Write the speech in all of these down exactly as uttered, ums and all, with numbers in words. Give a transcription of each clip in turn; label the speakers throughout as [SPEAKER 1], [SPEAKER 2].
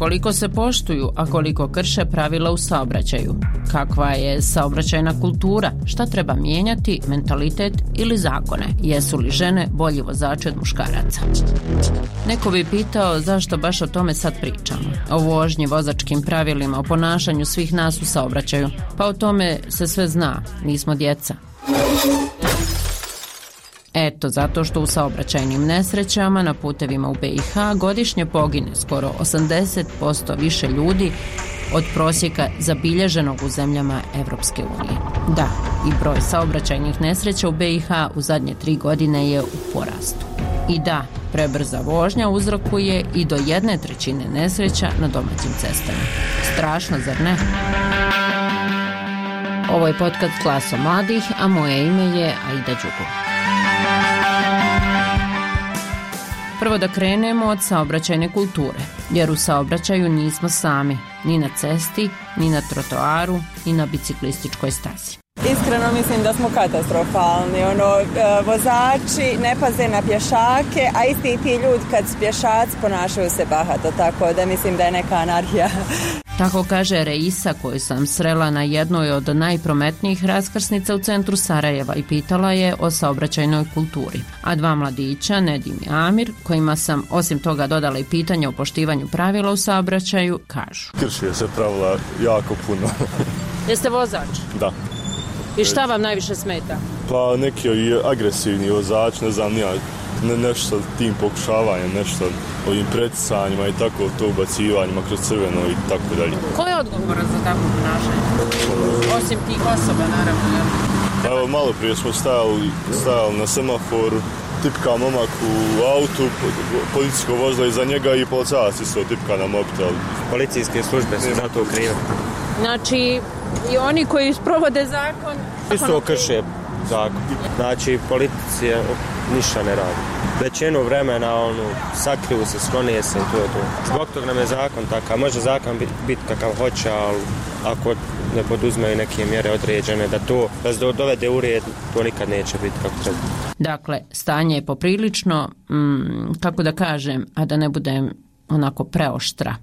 [SPEAKER 1] koliko se poštuju, a koliko krše pravila u saobraćaju? Kakva je saobraćajna kultura? Šta treba mijenjati, mentalitet ili zakone? Jesu li žene bolji vozači od muškaraca? Neko bi pitao zašto baš o tome sad pričamo. O vožnji, vozačkim pravilima, o ponašanju svih nas u saobraćaju. Pa o tome se sve zna, nismo djeca. Eto, zato što u saobraćajnim nesrećama na putevima u B i H godišnje pogine skoro osamdeset posto više ljudi od prosjeka zabilježenog u zemljama Evropske unije. Da, i broj saobraćajnih nesreća u B i H u zadnje tri godine je u porastu. I da, prebrza vožnja uzrokuje i do jedne trećine nesreća na domaćim cestama. Strašno, zar ne? Ovo je podcast Glasom mladih, a moje ime je Aida Đugo. Prvo da krenemo od saobraćajne kulture, jer u saobraćaju nismo sami, ni na cesti, ni na trotoaru, ni na biciklističkoj stazi.
[SPEAKER 2] Iskreno mislim da smo katastrofalni, ono, vozači ne paze na pješake, a isti ti ljudi kad su pješaci ponašaju se bahato, tako da mislim da je neka anarhija.
[SPEAKER 1] Tako kaže Reisa, koju sam srela na jednoj od najprometnijih raskrsnica u centru Sarajeva i pitala je o saobraćajnoj kulturi. A dva mladića, Nedim i Amir, kojima sam osim toga dodala i pitanje o poštivanju pravila u saobraćaju, kažu.
[SPEAKER 3] Krši se pravila jako puno.
[SPEAKER 1] Jeste vozač?
[SPEAKER 3] Da.
[SPEAKER 1] I šta vam najviše smeta?
[SPEAKER 3] Pa neki agresivni vozač, ne znam, nija, ne, nešto tim pokušavanjem, nešto ovim preticanjima i tako, to ubacivanjima kroz crveno i tako dalje.
[SPEAKER 1] Ko je odgovoran za takvo ponašanje? Osim tih osoba, naravno. Ja.
[SPEAKER 3] Pa evo, malo prije smo stajali, stajali na semaforu, tipka momak u autu, policijsko vozilo iza njega i policajac isto tipka na mobitel.
[SPEAKER 4] Policijske službe su za to krive.
[SPEAKER 1] Znači, i oni koji sprovode zakon...
[SPEAKER 4] Isto krše zakon. Znači, policija ništa ne radi. Većinu vremena, ono, sakriju se, sklonije se i to je to. Zbog toga nam je zakon takav. Može zakon biti bit kakav hoće, ali ako ne poduzmeju neke mjere određene, da to da se dovede u red, to nikad neće biti kako treba.
[SPEAKER 1] Dakle, stanje je poprilično, mm, kako da kažem, a da ne budem onako preoštra.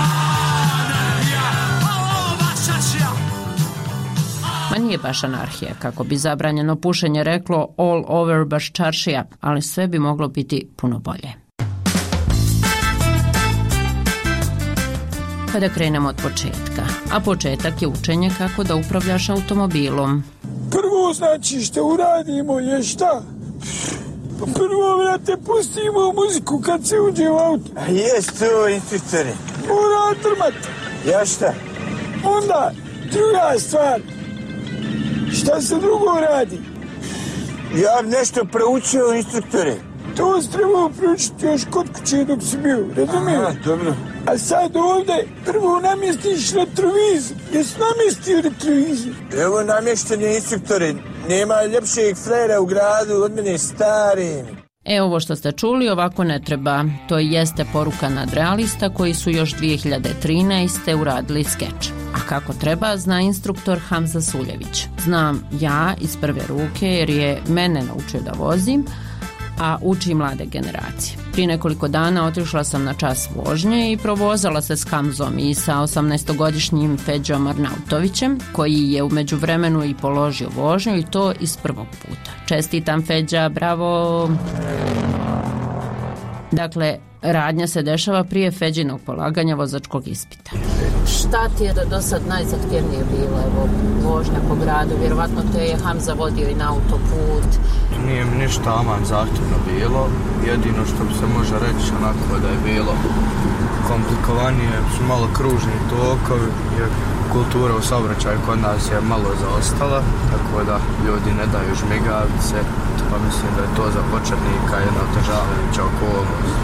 [SPEAKER 1] Ma nije baš anarhija, kako bi zabranjeno pušenje reklo all over baš čaršija, ali sve bi moglo biti puno bolje. Kada krenemo od početka, a početak je učenje kako da upravljaš automobilom.
[SPEAKER 5] Prvo znači što uradimo je šta? Prvo, vrate, pustimo muziku kad se uđe u auto.
[SPEAKER 6] A jest to, instruktore.
[SPEAKER 5] Mora drmati.
[SPEAKER 6] Ja šta?
[SPEAKER 5] Onda, druga stvar. Šta se drugo radi?
[SPEAKER 6] Ja bi nešto proučio, instruktore.
[SPEAKER 5] To si trebao proučiti još kod kuće dok si bio, razumiješ?
[SPEAKER 6] Aha, dobro.
[SPEAKER 5] A sad ovdje prvo namjestiš retrovizor. Jesi namjestio retrovizor?
[SPEAKER 6] Evo namješteni, instruktore. Nema ljepšeg frera u gradu od mene stari.
[SPEAKER 1] E, ovo što ste čuli ovako ne treba. To jeste poruka nadrealista koji su još dvije hiljade trinaeste. uradili skeč. A kako treba, zna instruktor Hamza Suljević. Znam ja iz prve ruke jer je mene naučio da vozim, a uči mlade generacije. Prije nekoliko dana otišla sam na čas vožnje i provozala se s Hamzom i sa osamnaestogodišnjim Feđom Arnautovićem, koji je u međuvremenu i položio vožnju i to iz prvog puta. Čestitam, Feđa, bravo! Dakle, radnja se dešava prije Feđinog polaganja vozačkog ispita. Šta ti je do, do sad najzahtjevnije bilo, evo, vožnja po gradu? Vjerovatno te je Hamza vodio i na autoput.
[SPEAKER 7] Nije mi ništa aman zahtjevno bilo. Jedino što bi se može reći onako da je bilo komplikovanije su malo kružni tokovi, jer kultura u saobraćaju kod nas je malo zaostala, tako da ljudi ne daju žmigavice, pa mislim da je to za početnika jedna otežavajuća okolnost.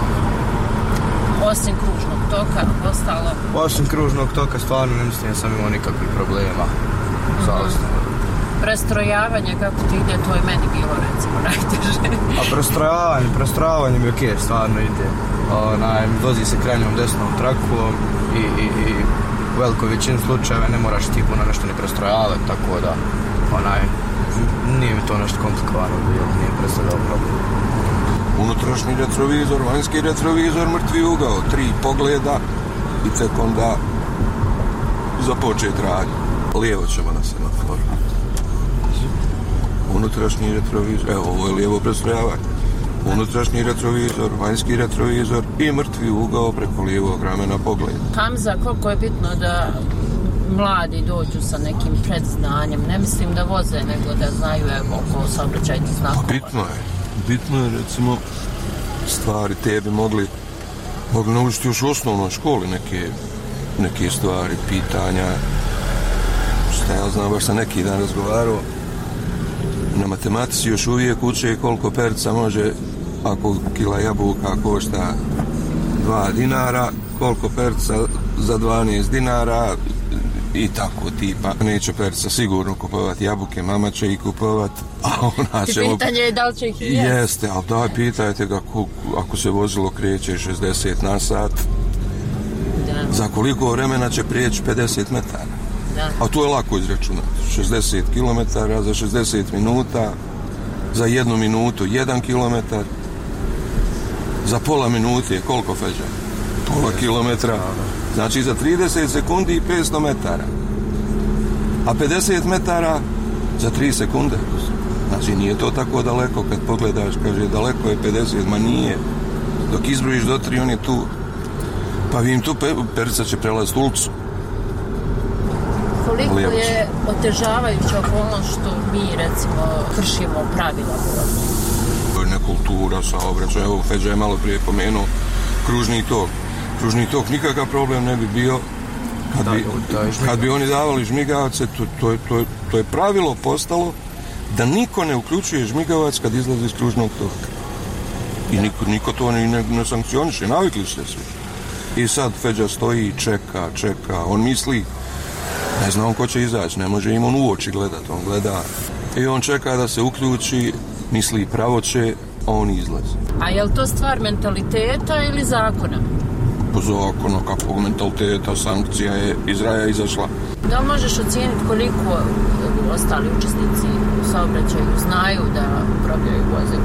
[SPEAKER 1] Osim kružnog toka, ostalo?
[SPEAKER 7] Osim kružnog toka stvarno ne mislim da sam imao nikakvih problema za ostalo.
[SPEAKER 1] Prestrojavanje, kako ti ide, to je meni bilo recimo najteže.
[SPEAKER 7] A prestrojavanje, prestrojavanje mi okej, stvarno ide. Onaj, vozi se krajnjom desnom trakom i, i, i u velikoj većini slučajeva ne moraš ti puno nešto ni prestrojavati, tako da onaj, nije mi to nešto komplikovano bilo, nije predstavljao problem.
[SPEAKER 8] Unutrašnji retrovizor, vanjski retrovizor, mrtvi ugao, tri pogleda, i tek onda započeti radnju. Lijevo ćemo na semaforu. Unutrašnji retrovizor, evo ovo je lijevo prestrojavanje. Unutrašnji retrovizor, vanjski retrovizor i mrtvi ugao preko lijevog ramena pogleda.
[SPEAKER 1] Hamza, koliko je bitno da mladi dođu sa nekim predznanjem, ne mislim da voze, nego da znaju evo oko saobraćajnih znakova.
[SPEAKER 8] Bitno je, bitno je recimo stvari te bi mogli, mogli naučiti još u osnovnoj školi neke, neke stvari, pitanja. Šta ja znam, baš sam neki dan razgovarao, na matematici još uvijek uče koliko perca može, ako kila jabuka košta dva dinara, koliko perca za dvanaest dinara i tako tipa. Neće perca sigurno kupovati jabuke, mama će ih kupovati, a ona će...
[SPEAKER 1] Pitanje je da li će ih i jesti.
[SPEAKER 8] Jeste, ali daj pitajte ga ako se vozilo kreće šezdeset na sat, da. Za koliko vremena će prijeći pedeset metara. Da. A to je lako izračunati. šezdeset kilometara za šezdeset minuta, za jednu minutu jedan kilometar, za pola minute je koliko feđa? Pola kilometra. Znači za trideset sekundi i petsto metara. A pedeset metara za tri sekunde. Znači nije to tako daleko kad pogledaš, kaže daleko je pedeset, ma nije. Dok izbrojiš do tri, on je tu. Pa vi im tu pe, perca će prelaziti ulicu.
[SPEAKER 1] Koliko je otežavajuća okolnost što mi, recimo, kršimo pravila vožnje?
[SPEAKER 8] Nekultura, saobraćaj, evo Feđa je malo prije pomenuo kružni tok. Kružni tok nikakav problem ne bi bio kad bi, kad bi oni davali žmigavce, to, to, je, to, je, to je pravilo postalo da niko ne uključuje žmigavac kad izlazi iz kružnog toka. I niko, niko to ne, ne, ne sankcioniše, navikli se svi. I sad Feđa stoji, čeka, čeka, on misli, ne zna on ko će izaći, ne može im on u oči gledat, on gleda. I on čeka da se uključi, misli pravo će, a on izlazi.
[SPEAKER 1] A je li to stvar mentaliteta ili zakona?
[SPEAKER 8] Po zakonu, kakvog mentaliteta, sankcija je iz raja izašla.
[SPEAKER 1] Da li možeš ocijeniti koliko ostali učesnici u saobraćaju znaju da upravljaju vozilom?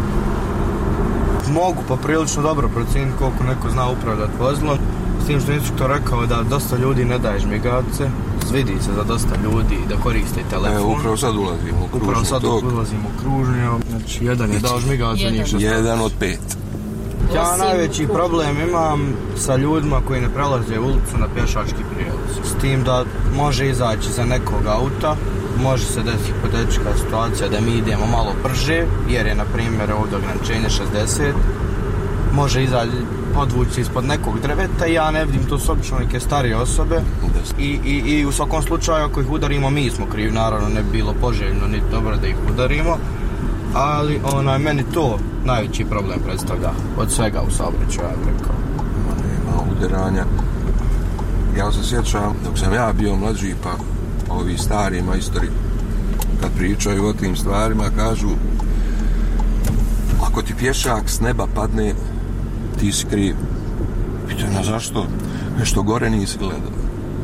[SPEAKER 7] Mogu pa prilično dobro procijeniti koliko neko zna upravljati vozilom. S tim što instruktor rekao da dosta ljudi ne daje žmigavce, vidi se za dosta ljudi da koriste telefon.
[SPEAKER 8] E, upravo sad ulazimo u kružni
[SPEAKER 7] Upravo sad
[SPEAKER 8] tok.
[SPEAKER 7] ulazimo u kružni, znači jedan je dao žmigavce, nije što
[SPEAKER 8] Jedan od pet.
[SPEAKER 7] Ja najveći problem imam sa ljudima koji ne prelaze ulicu na pješački prijelaz. S tim da može izaći za nekog auta, može se desiti hipotetička situacija da mi idemo malo brže, jer je na primjer ovdje ograničenje šezdeset. Može izaći, podvući ispod nekog drveta i ja ne vidim, to su obično neke starije osobe. I, i, i u svakom slučaju ako ih udarimo mi smo krivi, naravno ne bi bilo poželjno niti dobro da ih udarimo. Ali onaj, meni to najveći problem predstavlja od svega u saobraćaju, ja bih rekao.
[SPEAKER 8] Nema udaranja. Ja se sjećam, dok sam ja bio mlađi, pa ovi stari majstori, kad pričaju o tim stvarima, kažu ako ti pješak s neba padne, ti si kriv. Pitaju na zašto? Nešto gore nisi gledao.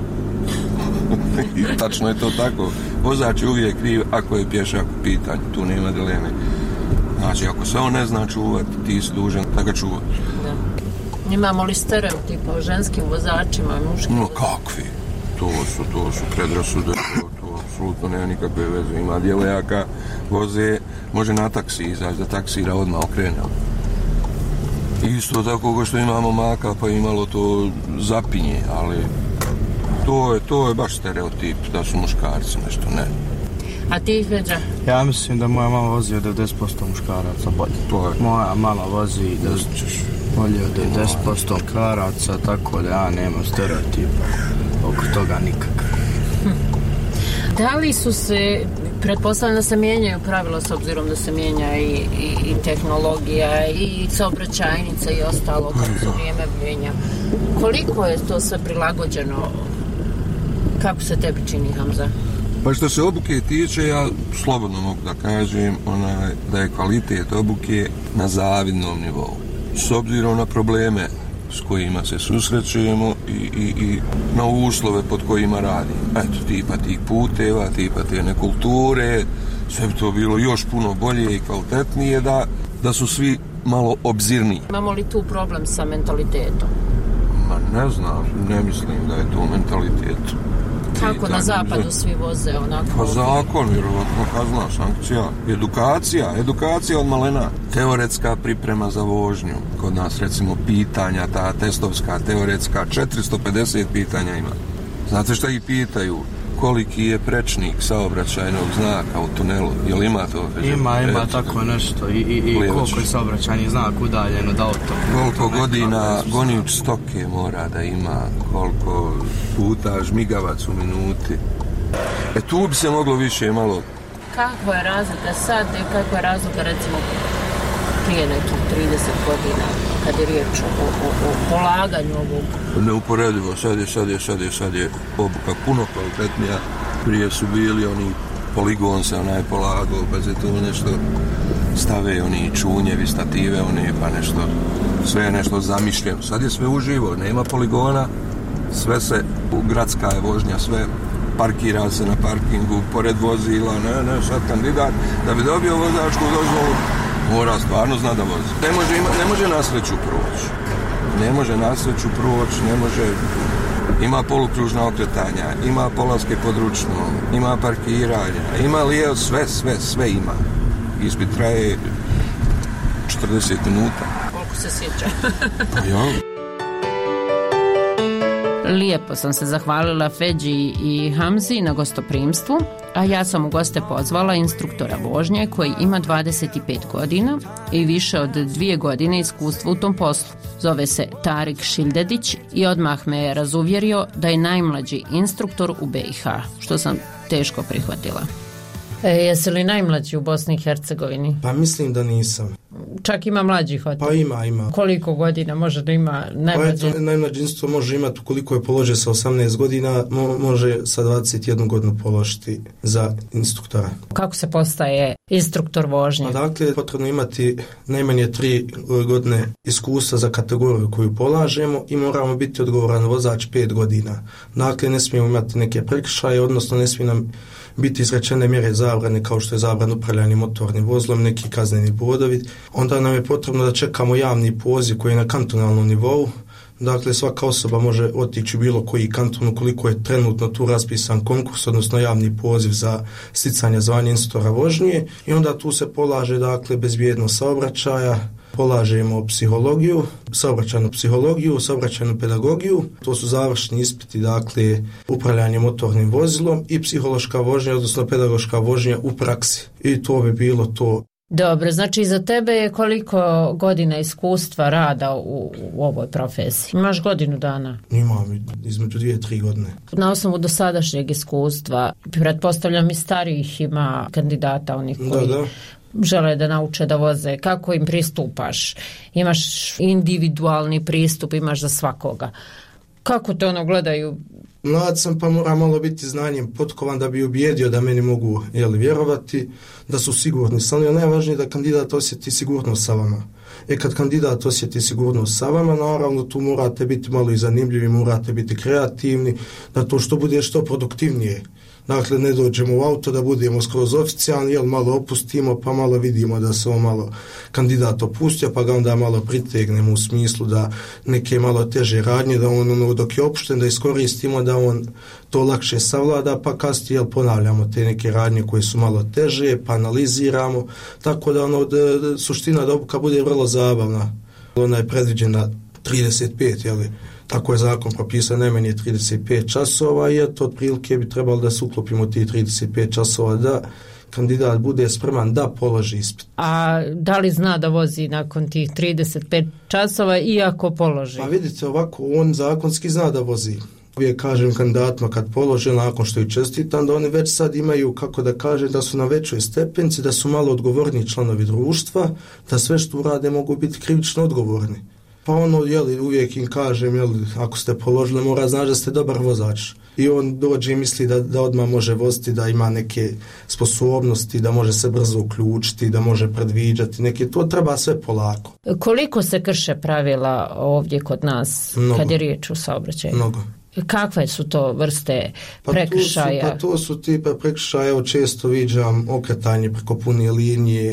[SPEAKER 8] I tačno je to tako. Vozač je uvijek kriv ako je pješak u pitanju, tu nema dileme. Znači, ako se on ne zna čuvati, ti si dužan da ga čuva.
[SPEAKER 1] Da. Imamo li stereotipa o ženskim vozačima i muškim?
[SPEAKER 8] No, kakvi? To su, to su predrasude, to, to apsolutno nema nikakve veze. Ima djevojaka, voze, može na taksi izaći, da taksira odmah okrene. Isto tako kao što imamo maka, pa imalo to zapinje, ali to je, to je baš stereotip da su muškarci nešto, ne.
[SPEAKER 1] A ti, Feđa?
[SPEAKER 7] Ja mislim da moja mama vozi od devedeset posto muškaraca bolje.
[SPEAKER 8] To je.
[SPEAKER 7] Moja mama vozi bolje od devedeset posto muškaraca, tako da ja nemam stereotipa oko toga nikakav.
[SPEAKER 1] Da li su se, pretpostavljam da se mijenjaju pravila s obzirom da se mijenja i, i, i tehnologija i saobraćajnica i ostalo kako se vrijeme mijenja. Koliko je to sve prilagođeno? Kako se tebi čini, Hamza?
[SPEAKER 8] Pa što se obuke tiče, ja slobodno mogu da kažem onaj, da je kvalitet obuke na zavidnom nivou. S obzirom na probleme s kojima se susrećujemo i, i, i na uslove pod kojima radimo. Eto, tipa tih puteva, tipa te nekulture, sve bi to bilo još puno bolje i kvalitetnije da, da su svi malo obzirniji.
[SPEAKER 1] Imamo li tu problem sa mentalitetom?
[SPEAKER 8] Ma ne znam, ne mislim da je to mentalitet.
[SPEAKER 1] Kako na zapadu svi voze onako?
[SPEAKER 8] Pa zakon, vjerovatno kazna, sankcija, edukacija, edukacija od malena. Teoretska priprema za vožnju. Kod nas recimo pitanja, ta testovska, teoretska, četiristo pedeset pitanja ima. Znate šta ih pitaju? Koliki je prečnik saobraćajnog znaka u tunelu? Jel ima to?
[SPEAKER 7] Ima, ima Reći, tako nešto. I, i, i koliko je saobraćajni znak udaljen od auto?
[SPEAKER 8] Koliko godina gonič stoke mora da ima? Koliko puta žmigavac u minuti? E tu bi se moglo više malo...
[SPEAKER 1] Kako je razlika sad i kako je razlika recimo prije nekih trideset godina kad je riječ o, o, o polaganju ovog?
[SPEAKER 8] Neuporedivo, sad je, sad je, sad je, sad je obuka puno kvalitetnija. Prije su bili oni poligon se onaj polagao, pa se tu nešto stave oni čunjevi, stative, oni pa nešto, sve je nešto zamišljeno. Sad je sve uživo, nema poligona, sve se, gradska je vožnja, sve parkira se na parkingu, pored vozila, ne, ne, sad kandidat, da bi dobio vozačku dozvolu, mora stvarno zna da vozi. Ne može, ima, ne može na sreću proći. Ne može na sreću proći, ne može... Ima polukružna okretanja, ima polaske pod ručnom, ima parkiranja, ima lijevo, sve, sve, sve ima. Ispit traje četrdeset minuta.
[SPEAKER 1] Koliko se sjeća.
[SPEAKER 8] Pa ja...
[SPEAKER 1] Lijepo sam se zahvalila Feđi i Hamzi na gostoprimstvu, a ja sam u goste pozvala instruktora vožnje koji ima dvadeset pet godina i više od dvije godine iskustva u tom poslu. Zove se Tarik Šildedić i odmah me je razuvjerio da je najmlađi instruktor u B i H, što sam teško prihvatila. E, jesi li najmlađi u Bosni i Hercegovini?
[SPEAKER 9] Pa mislim da nisam.
[SPEAKER 1] Čak ima mlađih od...
[SPEAKER 9] Pa ima, ima.
[SPEAKER 1] Koliko godina može da ima najmlađi?
[SPEAKER 9] Pa najmlađi instruktor može imati, koliko je položio sa osamnaest godina, mo- može sa dvadeset jednu godinu položiti za instruktora.
[SPEAKER 1] Kako se postaje instruktor vožnje?
[SPEAKER 9] Pa dakle, potrebno imati najmanje tri godine iskustva za kategoriju koju polažemo i moramo biti odgovoran vozač pet godina. Dakle, ne smijemo imati neke prekršaje, odnosno ne smije nam biti izrečene mjere zabrane kao što je zabran upravljanje motornim vozilom, neki kazneni bodovi. Onda nam je potrebno da čekamo javni poziv koji je na kantonalnom nivou. Dakle, svaka osoba može otići u bilo koji kanton ukoliko je trenutno tu raspisan konkurs, odnosno javni poziv za sticanje zvanja instruktora vožnje i onda tu se polaže, dakle, bezbjednost saobraćaja, polažemo psihologiju, saobraćajnu psihologiju, saobraćajnu pedagogiju, to su završni ispiti, dakle, upravljanje motornim vozilom i psihološka vožnja, odnosno pedagoška vožnja u praksi. I to bi bilo to.
[SPEAKER 1] Dobro, znači za tebe je koliko godina iskustva rada u, u ovoj profesiji? Imaš godinu dana?
[SPEAKER 9] Imam između dvije, tri godine.
[SPEAKER 1] Na osnovu dosadašnjeg iskustva, pretpostavljam i starijih ima kandidata, onih koji...
[SPEAKER 9] Da, da.
[SPEAKER 1] žele da nauče da voze, kako im pristupaš? Imaš individualni pristup, imaš za svakoga. Kako te ono gledaju?
[SPEAKER 9] Mlad sam pa mora malo biti znanjem potkovan da bi ubijedio da meni mogu jeli, vjerovati, da su sigurni. Samo je najvažnije da kandidat osjeti sigurnost sa vama. E kad kandidat osjeti sigurnost sa vama, naravno tu morate biti malo i zanimljivi, morate biti kreativni, da to što bude što produktivnije. Dakle, ne dođemo u auto da budemo skroz oficijalni, jel malo opustimo, pa malo vidimo da se on malo kandidat opustio, pa ga onda malo pritegnemo u smislu da neke malo teže radnje, da on ono, dok je opušten, da iskoristimo, da on to lakše savlada, pa kasnije jel, ponavljamo te neke radnje koje su malo teže, pa analiziramo, tako da ono, da, da, suština da obuka bude vrlo zabavna. Ona je predviđena trideset pet, jel? Tako je zakon propisao najmanje trideset pet časova i eto otprilike bi trebalo da se uklopimo ti trideset pet časova da kandidat bude spreman da položi ispit.
[SPEAKER 1] A da li zna da vozi nakon tih trideset pet časova iako položi?
[SPEAKER 9] Pa vidite ovako, on zakonski zna da vozi. Uvijek kažem kandidatima kad polože nakon što je čestitam da oni već sad imaju, kako da kažem, da su na većoj stepenci, da su malo odgovorni članovi društva, da sve što urade mogu biti krivično odgovorni. Pa ono, jeli, uvijek im kažem, jeli, ako ste položili, mora znaći da ste dobar vozač. I on dođe i misli da, da odmah može voziti, da ima neke sposobnosti, da može se brzo uključiti, da može predviđati neke, to treba sve polako.
[SPEAKER 1] Koliko se krše pravila ovdje kod nas, mnogo, kad je riječ o saobraćaju?
[SPEAKER 9] Mnogo.
[SPEAKER 1] Kakve su to vrste prekršaja?
[SPEAKER 9] Pa to su, pa to su tipa prekršaja, evo često viđam okretanje preko pune linije,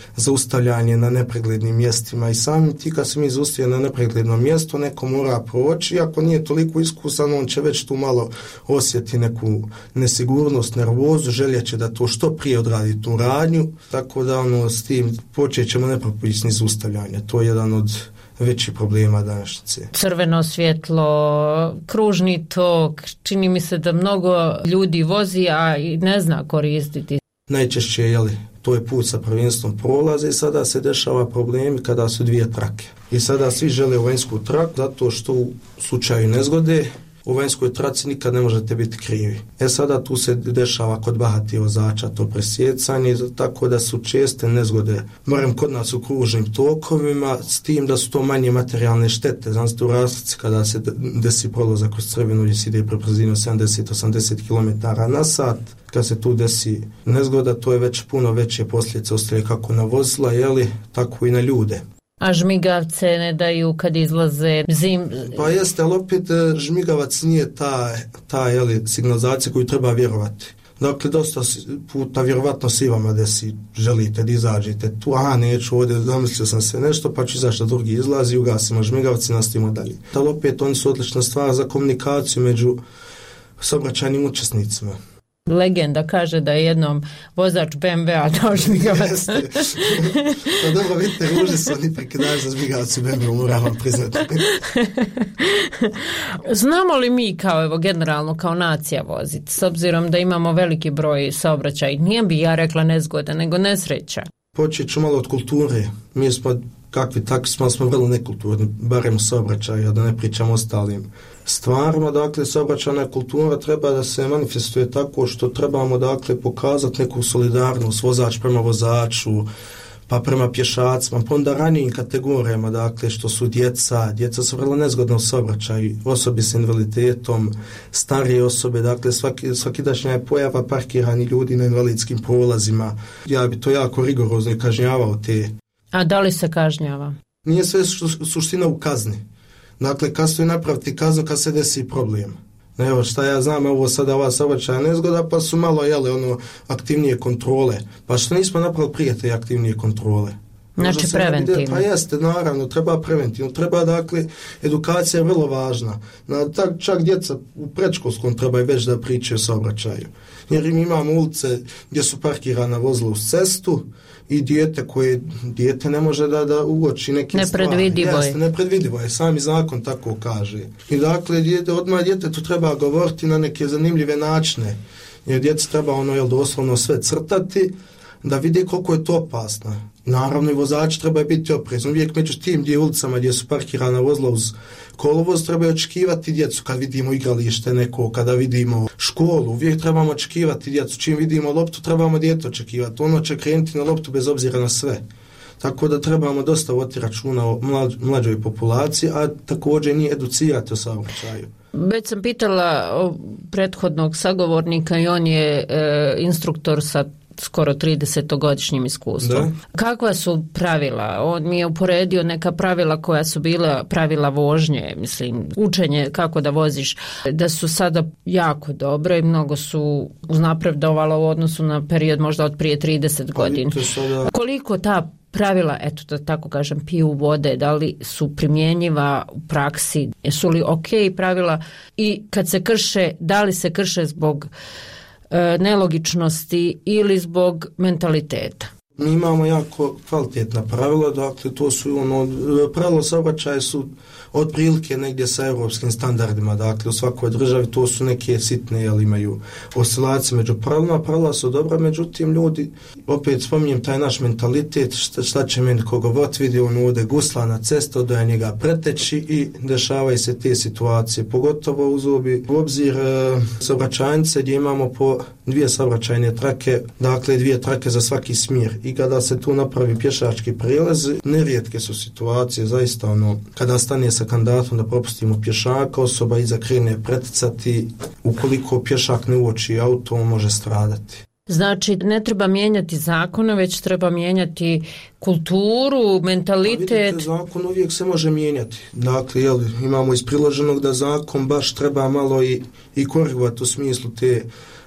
[SPEAKER 9] zaustavljanje na nepreglednim mjestima i samim ti kad se mi zaustavljamo na nepreglednom mjestu, neko mora proći, ako nije toliko iskusan, on će već tu malo osjeti neku nesigurnost, nervozu, željeće da to što prije odradi tu radnju, tako da ono, s tim počet ćemo nepropisni zaustavljanje. To je jedan od veći problema današnjice.
[SPEAKER 1] Crveno svjetlo, kružni tok, čini mi se da mnogo ljudi vozi, a i ne zna koristiti.
[SPEAKER 9] Najčešće, jeli, to je put sa prvenstvom prolaze i sada se dešava problemi kada su dvije trake. I sada svi žele u vanjsku traku zato što u slučaju nezgode u vanjskoj traci nikad ne možete biti krivi. E sada tu se dešava kod bahatih vozača to presjecanje, tako da su česte nezgode. Moram kod nas u kružnim tokovima, s tim da su to manje materijalne štete. Znači u razlici kada se desi prolazak kroz crvenu gdje se ide pre brzinu sedamdeset do osamdeset kilometara na sat, kad se tu desi nezgoda, to je već puno veće posljedice ostaje kako na vozila, jeli, tako i na ljude.
[SPEAKER 1] A žmigavce ne daju kad izlaze zim?
[SPEAKER 9] Pa jeste, ali opet žmigavac nije ta, ta jeli, signalizacija koju treba vjerovati. Dakle, dosta puta vjerovatno si vama desi, želite da izađete tu, aha, neću ovdje, zamislio sam se nešto, pa ću izaći da drugi izlazi, ugasimo žmigavci, nastavimo dalje. Ali opet oni su odlična stvar za komunikaciju među saobraćajnim učesnicima.
[SPEAKER 1] Legenda kaže da je jednom vozač be em ve-a dao žmigavac.
[SPEAKER 9] Pa dobro, vidite, ruži su oni prekidaš za žmigavac u be em ve-u, moram vam priznati.
[SPEAKER 1] Znamo li mi kao, evo, generalno kao nacija voziti, s obzirom da imamo veliki broj saobraćaja, nije bi ja rekla nezgoda, nego nesreća?
[SPEAKER 9] Počet ću malo od kulture. Mi smo, kakvi takvi smo, smo vrlo nekulturni, barem u saobraćaju, da ne pričamo ostalim stvarima. Dakle, saobraćajna kultura treba da se manifestuje tako što trebamo, dakle, pokazati neku solidarnost, vozač prema vozaču, pa prema pješacima, pa onda ranijim kategorijama, dakle, što su djeca, djeca su vrlo nezgodna u saobraćaju, osobe s invaliditetom, starije osobe, dakle, svaki, svakidašnja je pojava parkirani ljudi na invalidskim prolazima. Ja bi to jako rigorozno i kažnjavao te.
[SPEAKER 1] A da li se kažnjava?
[SPEAKER 9] Nije sve suština u kazni. Dakle, kasno je napraviti kaznu kad se desi problem. Evo šta ja znam, ovo sada ova saobraćajna nezgoda, pa su malo, jele, ono, aktivnije kontrole. Pa što nismo napravili prije te aktivnije kontrole?
[SPEAKER 1] Znači preventivno.
[SPEAKER 9] Pa jeste, naravno, treba preventivno. Treba, dakle, edukacija je vrlo važna. Na, tak, čak djeca u predškolskom trebaju već da pričaju o saobraćaju. Jer mi imamo ulice gdje su parkirana vozila uz cestu i dijete koje, dijete ne može da, da uoči neke stvari.
[SPEAKER 1] Nepredvidivo je.
[SPEAKER 9] Jeste, nepredvidivo je, sami zakon tako kaže. I dakle, dijete, odmah djetetu treba govoriti na neke zanimljive načine. Jer djeci treba ono, jel, doslovno sve crtati, da vidi koliko je to opasno. Naravno i vozači trebaju biti oprezni. Uvijek među tim gdje ulicama gdje su parkirana vozila uz kolovoz trebaju očekivati djecu. Kad vidimo igralište neko, kada vidimo školu, uvijek trebamo očekivati djecu. Čim vidimo loptu, trebamo dijete očekivati. Ono će krenuti na loptu bez obzira na sve. Tako da trebamo dosta voditi računa o mlađ, mlađoj populaciji, a također nije educirati o saobraćaju.
[SPEAKER 1] Već sam pitala prethodnog sagovornika i on je e, instruktor sa skoro tridesetogodišnjim iskustvom. Da. Kakva su pravila? On mi je uporedio neka pravila koja su bila pravila vožnje, mislim, učenje kako da voziš, da su sada jako dobre i mnogo su uznapredovalo u odnosu na period možda od prije trideset godina. Sada... Koliko ta pravila, eto da tako kažem, piju vode, da li su primjenjiva u praksi, su li ok pravila i kad se krše, da li se krše zbog nelogičnosti ili zbog mentaliteta?
[SPEAKER 9] Mi imamo jako kvalitetna pravila, dakle to su ono, pravila saobraćaja su otprilike negdje sa europskim standardima, dakle u svakoj državi to su neke sitne, jel imaju oscilacije među pravilima, pravila su dobra, međutim ljudi, opet spominjem taj naš mentalitet, šta, šta će meni koga vod vidi, on ovdje gusla na cestu, da je njega preteći i dešavaju se te situacije, pogotovo uz obi, u obzir e, saobraćajnice gdje imamo po dvije saobraćajne trake, dakle dvije trake za svaki smjer. I kada se tu napravi pješački prijelaz, nerijetke su situacije, zaista ono, kada stane sa kandidatom da propustimo pješaka, osoba iza krene preticati, ukoliko pješak ne uoči auto, on može stradati.
[SPEAKER 1] Znači, ne treba mijenjati zakone, već treba mijenjati kulturu, mentalitet. Pa vidite,
[SPEAKER 9] zakon uvijek se može mijenjati. Dakle, jel, imamo iz priloženog da zakon baš treba malo i, i korigovati u smislu te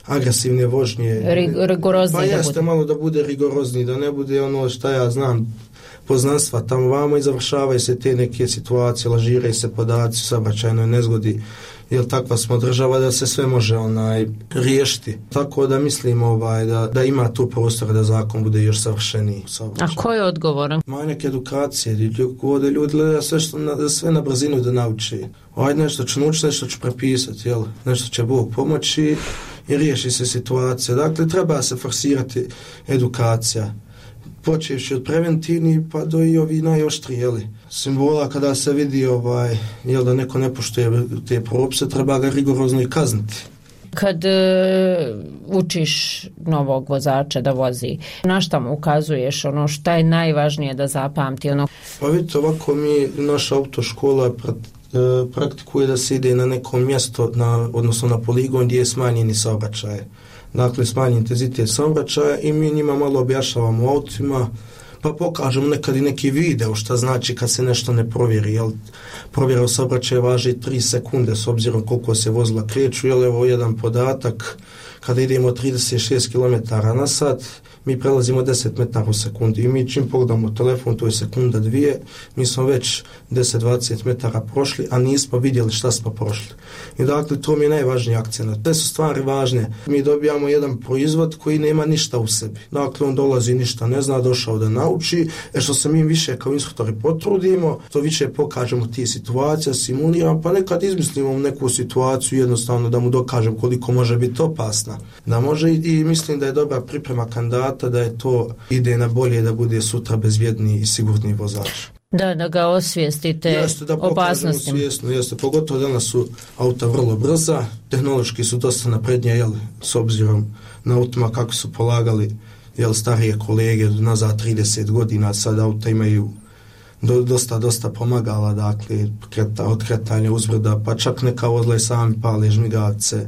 [SPEAKER 9] agresivne vožnje.
[SPEAKER 1] Rig- rigorozni
[SPEAKER 9] pa
[SPEAKER 1] da
[SPEAKER 9] jeste
[SPEAKER 1] bude.
[SPEAKER 9] malo da bude rigorozni, da ne bude ono šta ja znam poznanstva tamo vamo i završavaju se te neke situacije, lažiraju se podaci, saobraćajnoj nezgodi, jer takva smo država da se sve može onaj riješiti. Tako da mislim ovaj, da, da ima tu prostora da zakon bude još savršeniji.
[SPEAKER 1] A ko je odgovoran?
[SPEAKER 9] Manjak edukacije, ovdje ljudi gleda sve, što na, sve na brzinu da nauči. Ajde nešto ću naučiti, nešto ću prepisati, jel? Nešto će Bog pomoći i riješi se situacija. Dakle, treba se forsirati edukacija. Počevši od preventivnih pa do i ovi najoštriji, jeli, simbola kada se vidi ovaj, jel, da neko ne poštuje te propise, treba ga rigorozno i kazniti.
[SPEAKER 1] Kad e, učiš novog vozača da vozi, na šta mu ukazuješ, ono šta je najvažnije da zapamti? Ono...
[SPEAKER 9] Pa vidite, ovako mi, naša autoškola prat, e, praktikuje da se ide na neko mjesto, na, odnosno na poligon gdje je smanjeni saobraćaj. Dakle, smanji intenzitet saobraćaja i mi njima malo objašnjavamo u autima, pa pokažemo nekad i neki video šta znači kad se nešto ne provjeri. Jel, provjera u saobraćaju važi tri sekunde s obzirom koliko se vozila kreću, jel, evo jedan podatak, kada idemo trideset šest kilometara na sat, mi prelazimo deset metara u sekundi i mi čim pogledamo telefon, to je sekunda dvije, mi smo već deset dvadeset metara prošli, a nismo vidjeli šta smo prošli. I dakle, to mi je najvažniji akcent. Te su stvari važne. Mi dobijamo jedan proizvod koji nema ništa u sebi. Dakle, on dolazi ništa ne zna, došao da nauči, e što se mi više kao instruktori potrudimo, to više pokažemo ti situacija, simuliramo, pa nekad izmislimo neku situaciju jednostavno da mu dokažem koliko može biti opasna. Da može i, i mislim da je dobra priprema kandidata, da je to ide na bolje da bude sutra bezbjedniji i sigurniji vozač.
[SPEAKER 1] Da, da ga osvijestite
[SPEAKER 9] jeste, da
[SPEAKER 1] opasnostima.
[SPEAKER 9] Svjesno, jeste, pogotovo danas su auta vrlo brza, tehnološki su dosta naprednije, jel, s obzirom na autima kako su polagali, jel, starije kolege nazad trideset godina, sad auta imaju do, dosta, dosta pomagala, dakle, kreta, od kretanja uzbrda, pa čak neka vozila i sami pale žmigavce,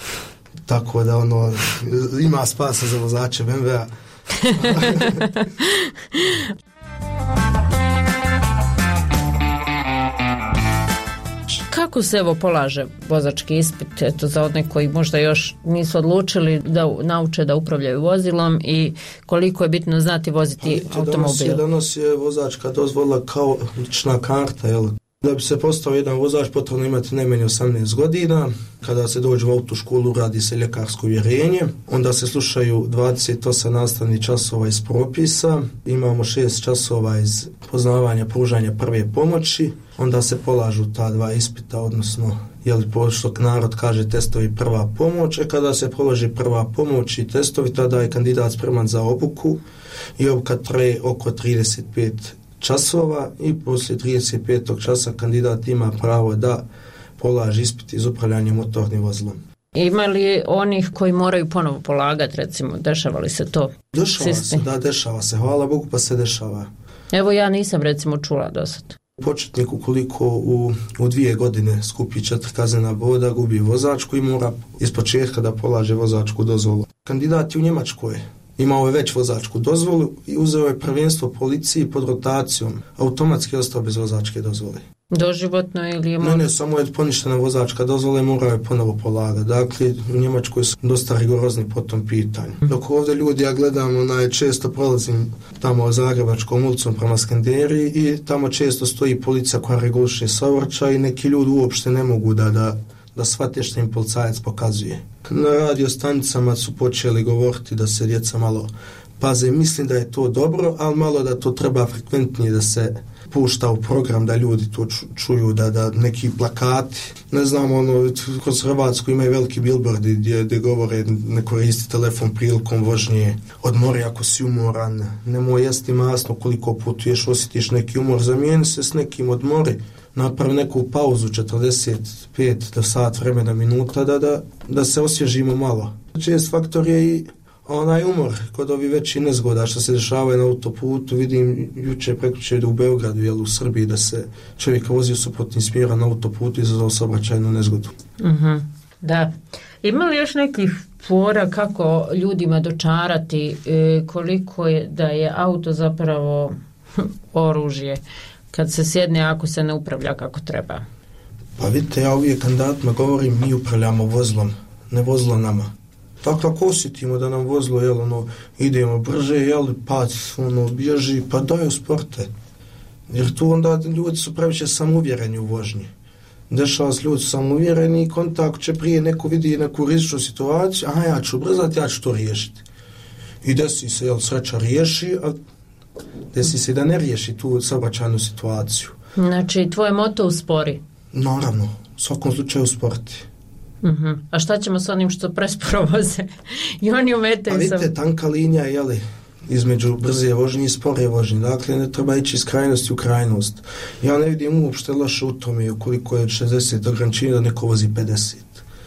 [SPEAKER 9] tako da ono, ima spasa za vozače B M W-a.
[SPEAKER 1] Kako se evo polaže vozački ispit, eto, za one koji možda još nisu odlučili da nauče da upravljaju vozilom i koliko je bitno znati voziti automobil?
[SPEAKER 9] Danas je, danas je vozačka dozvola kao lična karta, jel? Da bi se postao jedan vozač potrebno imati najmanje osamnaest godina. Kada se dođe u autoškolu radi se ljekarsko uvjerenje, onda se slušaju dvadeset osam nastavnih časova iz propisa, imamo šest časova iz poznavanja pružanja prve pomoći, onda se polažu ta dva ispita, odnosno jeli što narod kaže testovi prva pomoć, a kada se položi prva pomoć i testovi, tada je kandidat spreman za obuku i obuka traje oko trideset pet časova i poslije trideset petog časa kandidat ima pravo da polaže ispit iz upravljanja motornim vozilom.
[SPEAKER 1] Ima li onih koji moraju ponovo polagati, recimo, dešava li se to?
[SPEAKER 9] Dešava se, da, dešava se, hvala Bogu pa se dešava.
[SPEAKER 1] Evo ja nisam recimo čula do sad.
[SPEAKER 9] Početnik ukoliko u, u dvije godine skupi četiri kaznena boda, gubi vozačku i mora iz početka da polaže vozačku dozvolu. Kandidat je u Njemačkoj. Imao je već vozačku dozvolu i uzeo je prvenstvo policiji pod rotacijom. Automatski je ostao bez vozačke dozvole.
[SPEAKER 1] Doživotno ili je...
[SPEAKER 9] Ne, ne, samo je poništena vozačka dozvola i morao je ponovo polagati. Dakle, u Njemačkoj su dosta rigorozni po tom pitanju. Dok ovdje ljudi, ja gledam, onaj, često prolazim tamo Zagrebačkom ulicom prema Skenderiji i tamo često stoji policija koja reguliše saobraćaj i neki ljudi uopšte ne mogu da... da da shvate što im policajac pokazuje. Na radio stanicama su počeli govoriti da se djeca malo paze. Mislim da je to dobro, ali malo da to treba frekventnije da se pušta u program, da ljudi to čuju, da, da neki plakati. Ne znam, ono, kroz Hrvatsku imaju veliki billboardi gdje, gdje govore ne koristi telefon prilikom vožnje, odmori ako si umoran, nemoj jesti masno koliko putuješ, osjetiš neki umor, zamijeni se s nekim, odmori. Napravi neku pauzu četrdeset pet do sat vremena minuta da, da, da se osvježimo malo. Čest faktor je i onaj umor kod ovi veći nezgoda što se dešavaju na autoputu. Vidim juče prekjuče u Beogradu, jel, u Srbiji, da se čovjek vozio suprotnim smjera na autoputu i izazvao saobraćajnu nezgodu.
[SPEAKER 1] Uh-huh. Da. Ima li još nekih fora kako ljudima dočarati e, koliko je da je auto zapravo oružje? Kad se sjedne, ako se ne upravlja kako treba?
[SPEAKER 9] Pa vidite, ja uvijek kandidatima govorim, mi upravljamo vozilom, ne vozilo nama. Dakle, ako osjetimo da nam vozilo, jel, ono, idemo brže, jel, pa, ono, bježi, pa daj usporte. Jer tu onda ljudi su previše samouvjereni u vožnji. Dešava se, ljudi su samouvjereni i kontakt će prije neko vidi neku rizičnu situaciju, a ja ću brzati, ja ću to riješiti. I desi se, jel, sreća riješi, a desi se da ne riješi tu saobraćajnu situaciju.
[SPEAKER 1] Znači, tvoje moto uspori?
[SPEAKER 9] Naravno, u svakom slučaju usporti.
[SPEAKER 1] Uh-huh. A šta ćemo s onim što presporo voze? I oni umetaju
[SPEAKER 9] sam... A vidite, tanka linija, jeli, između brze vožnje i spore vožnje. Dakle, ne treba ići iz krajnosti u krajnost. Ja ne vidim uopšte loše u tome koliko je šezdeset ograničenja da neko vozi pedeset.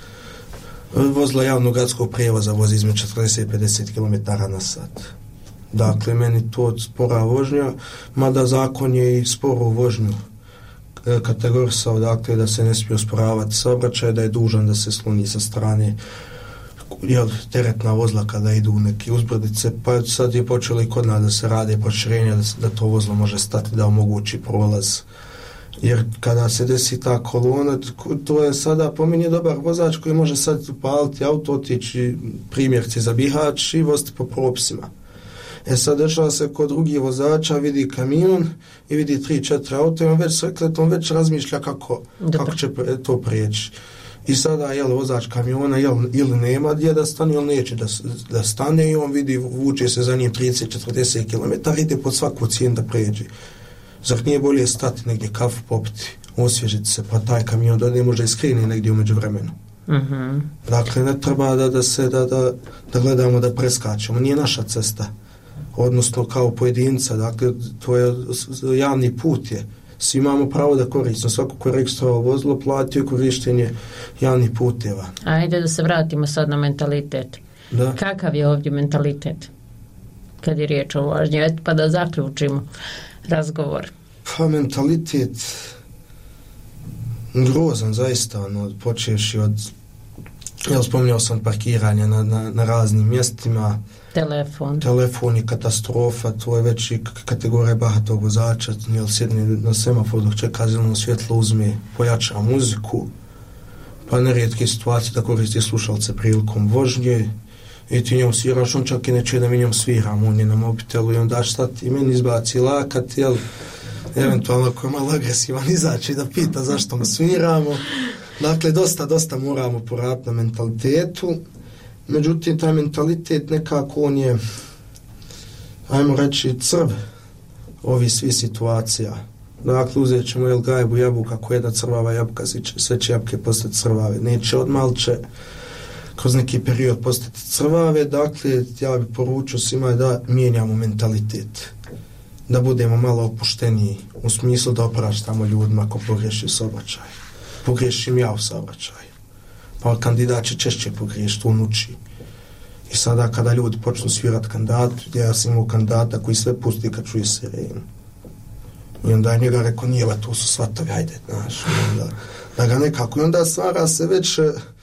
[SPEAKER 9] Vozila javnog gradskog prijevoza vozi između četrdeset do pedeset kilometara na sat. Dakle, meni to spora vožnja, mada zakon je i sporu vožnju kategorisao, dakle, da se ne smije usporavati saobraćaj, da je dužan da se sloni sa strane, jel, teretna vozila kada idu u neke uzbrdice, pa sad je počelo i kod nas da se rade proširenja, da, da to vozilo može stati, da omogući prolaz. Jer kada se desi ta kolona, to je sada po meni dobar vozač koji može sad upaliti auto, otići primjerci za Bihać i voziti po propisima. E sad dešava se kod drugih vozača, vidi kamion i vidi tri četiri auto i on već sekletom već razmišlja kako, kako će to prijeći. I sada, jel, vozač kamiona, jel, ili nema gdje da stane, ili neće da, da stane i on vidi, vuče se za njim trideset do četrdeset kilometara, ide pod svaku cijenu da prijeđe. Zar nije bolje stati negdje kafu popiti, osvježiti se, pa taj kamion da ne može iskreni negdje umeđu vremenu.
[SPEAKER 1] Uh-huh.
[SPEAKER 9] Dakle, ne treba da, da se, da, da, da gledamo da preskačemo, nije naša cesta. Odnosno kao pojedinca, dakle, to je javni put je. Svi imamo pravo da koristimo, svako ko je registrovao vozilo platio korištenje javnih puteva.
[SPEAKER 1] Ajde da se vratimo sad na mentalitet.
[SPEAKER 9] Da.
[SPEAKER 1] Kakav je ovdje mentalitet kad je riječ o vožnji? Pa da zaključimo razgovor.
[SPEAKER 9] Pa mentalitet grozan zaista, ono, počevši od, jel, spominjao sam parkiranje na, na, na raznim mjestima.
[SPEAKER 1] Telefon.
[SPEAKER 9] Telefon je katastrofa, to je već i kategorija bahatog vozača, jel, sjedni na semafor dok čeka zeleno svjetlo, uzme, pojača muziku, pa nerijetke situacije da koristi slušalce prilikom vožnje i ti njom sviraš, on čak i neće da mi njom sviram, on je na mobitelu i onda šta ti meni izbaci lakat, jel, eventualno ako je malo agresivan izaći da pita zašto mu sviramo. Dakle, dosta, dosta moramo poraditi na mentalitetu. Međutim, taj mentalitet nekako on je, ajmo reći, crv ovi svi situacija. Dakle, uzet ćemo, jel, gajbu jabuka, ako je jedna crvava jabuka, sve će jabuke postati crvave. Neće odmah, ali će kroz neki period postati crvave. Dakle, ja bih poručio svima da mijenjamo mentalitet. Da budemo malo opušteniji, u smislu da opraštamo ljudima ako pogriješi saobraćaj. Pogriješim ja u saobraćaju. Pa kandidat će češće pogriješiti, on uči. I sada kada ljudi počnu svirati kandidatu, ja sam imao kandidata koji sve pusti kad čuje sirenu. I onda je njega rekao, nije, ba, to su svatovi, hajde, znaš. Onda, da ga nekako, i onda stvara se već,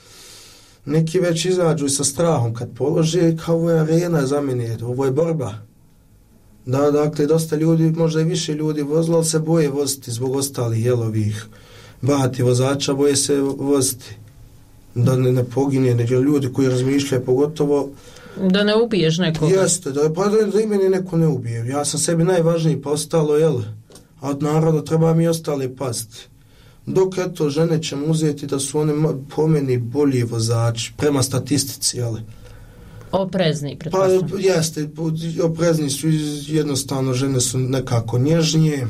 [SPEAKER 9] neki već izađu i sa strahom kad polože, kao ovo je arena za mene, ovo je borba. Da, dakle, dosta ljudi, možda i više ljudi vozilo, ali se boje voziti zbog ostalih jelovih bahati vozača, boje se voziti. Da ne, ne pogine, nego ljudi koji razmišljaju pogotovo...
[SPEAKER 1] Da ne ubiješ nekoga.
[SPEAKER 9] Jeste, da, pa da, da i meni neko ne ubije. Ja sam sebi najvažniji postalo, jel? A naravno treba mi ostali pasti. Dok eto, žene ćemo uzeti da su one po meni bolji vozači, prema statistici, jel?
[SPEAKER 1] Oprezni, pretpostavljam.
[SPEAKER 9] Pa jeste, oprezni su, jednostavno žene su nekako nježnije,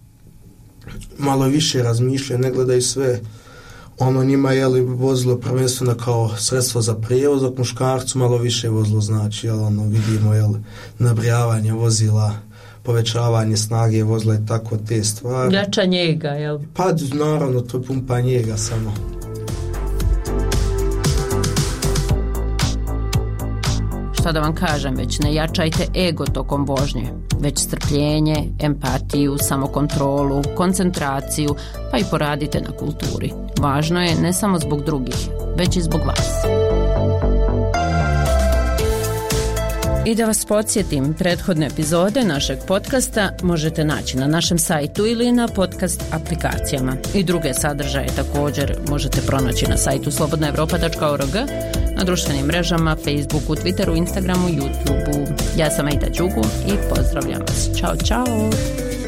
[SPEAKER 9] malo više razmišljaju, ne gledaju sve. Ono njima je li vozilo prvenstveno kao sredstvo za prijevoz, dok muškarcu malo više vozilo znači, jel, ono, vidimo, jel, nabrijavanje vozila, povećavanje snage vozila i tako te stvari.
[SPEAKER 1] Jača njega, jel?
[SPEAKER 9] Pa, naravno, to je pumpa njega samo.
[SPEAKER 1] Šta da vam kažem, već ne jačajte ego tokom vožnje, već strpljenje, empatiju, samokontrolu, koncentraciju, pa i poradite na kulturi. Važno je ne samo zbog drugih, već i zbog vas. I da vas podsjetim, prethodne epizode našeg podcasta možete naći na našem sajtu ili na podcast aplikacijama. I druge sadržaje također možete pronaći na sajtu slobodna evropa tačka org, na društvenim mrežama, Facebooku, Twitteru, Instagramu, YouTubeu. Ja sam Ejta Đugu i pozdravljam vas. Ćao, čao!